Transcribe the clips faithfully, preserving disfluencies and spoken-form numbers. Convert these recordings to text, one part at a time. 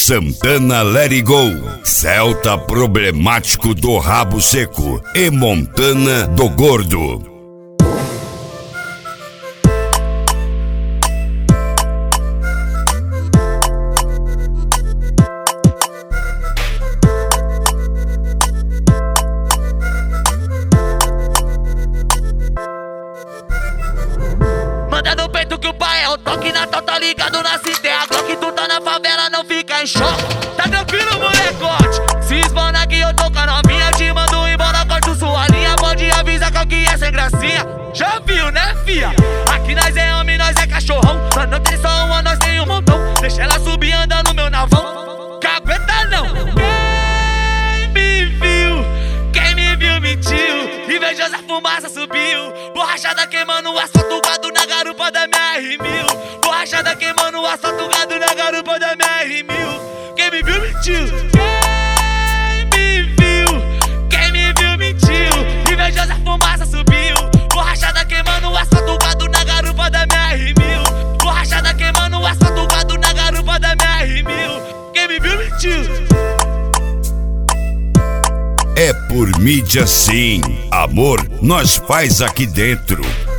Santana Let It Go, Celta Problemático do Rabo Seco e Montana do Gordo. Manda no peito que o pai é o toque na tal, tá ligado na cisterna. Glock, tu tá na favela, não fica em choque. Tá tranquilo, molecote? Se esbana que eu tô com a novinha, te mando embora, corto sua linha. Pode avisar qual que é sem gracinha. Já viu, né, fia? Aqui nós é homem, nós é cachorrão. Nós não tem só uma, nós tem um montão. Deixa ela subir andando no meu navão. Cagueta não. Quem me viu, quem me viu mentiu. Invejosa fumaça subiu. Borrachada queimando o asfalto, gado na garupa da minha R mil. Borrachada queimando o asfalto, gado na garupa da minha R mil. Quem me viu mentiu. Quem me viu, quem me viu mentiu. Invejosa fumaça subiu. Borrachada queimando o asfalto, gado na garupa da minha R mil. Borrachada queimando o asfalto, gado na garupa da minha R mil. Quem me viu mentiu. É por mídia sim, amor, nós faz aqui dentro.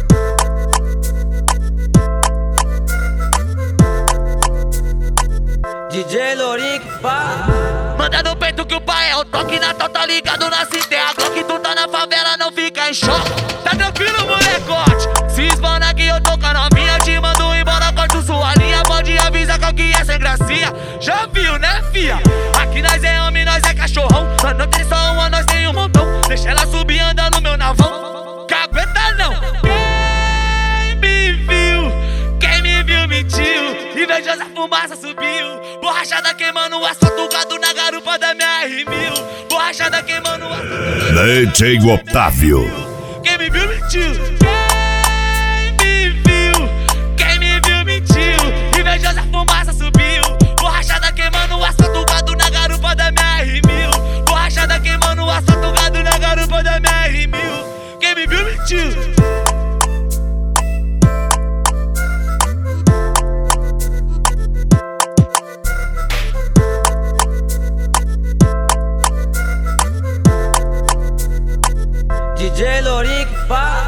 D J Lourinho que fala. Manda no peito que o pai é o toque na tal, tá ligado na cisterna. Glock, tu tá na favela, não fica em choque. Tá tranquilo, molecote? Se esbana que eu tô com a novinha, te mando embora, corto sua linha. Pode avisar qual que é sem gracinha. Já viu, né, fia? Aqui nós é homem, nós é cachorrão. Nós não tem só uma, nós tem um montão. Deixa ela subir andando no meu navão. Cagueta não. Quem me viu, quem me viu mentiu. Invejosa fumaça subiu. Borrachada queimando o asfalto, gado na garupa da minha R mil. Borrachada queimando o asfalto. D J Otávio. Quem me viu mentiu. Quem me viu, quem me viu mentiu. Invejosa fumaça subiu. Borrachada queimando o asfalto, gado na garupa da minha R mil. Borrachada queimando o asfalto, gado na garupa da minha R mil. Quem me viu mentiu. D J Lourinho que fala.